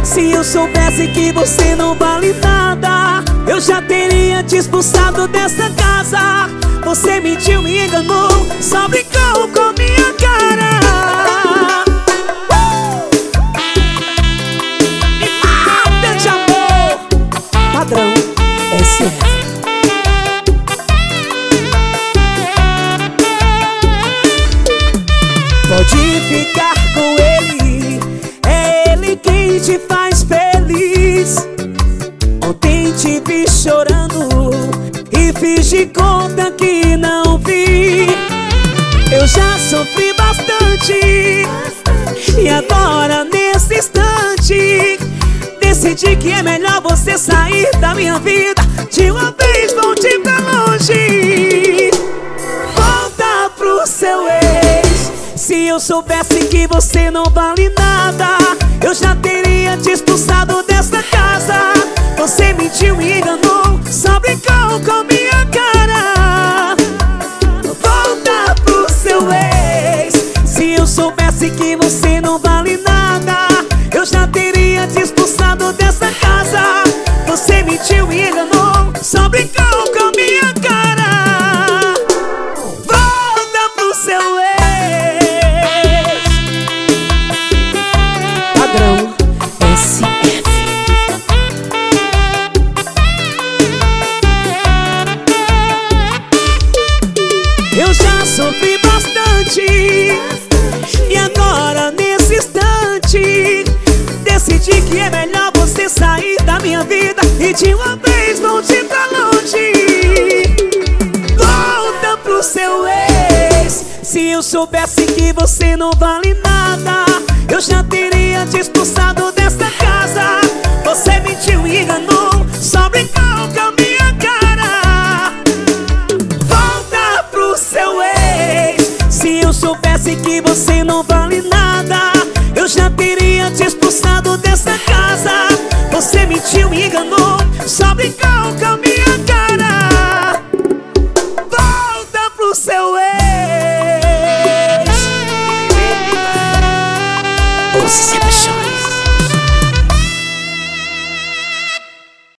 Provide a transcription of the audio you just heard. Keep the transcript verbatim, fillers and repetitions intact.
Se eu soubesse que você não vale nada, eu já teria te expulsado dessa casa. Você mentiu, me enganou, só brincou com minha cara. uh! Me mata de amor, padrão S F. Pode ficar com ele, é ele quem te faz feliz. Ontem te vi chorando e fiz de conta que não vi. Eu já sofri bastante e agora nesse instante decidi que é melhor você sair da minha vida. De uma vez volte pra longe, volta pro seu ex. Se eu soubesse que você não vale nada, eu já teria te expulsado dessa casa. Você mentiu, me enganou, só brincou com minha cara. Volta pro seu ex. Se eu soubesse que você não vale nada, eu já teria te expulsado dessa casa. Você mentiu, me enganou, só brincou com minha cara. Volta pro seu ex. Padrão S F. Eu já sofri bastante e agora nesse instante decidi que é melhor você sair da minha vida e de uma vez volte pra longe. Volta pro seu ex. Se eu soubesse que você não vale nada, eu já teria te expulsado dessa casa. Você mentiu e enganou, só brincou com minha cara. Volta pro seu ex. Se eu soubesse que você não vale nada, eu já teria te expulsado dessa casa. Você mentiu e enganou, só brincou com minha cara. Volta pro seu ex.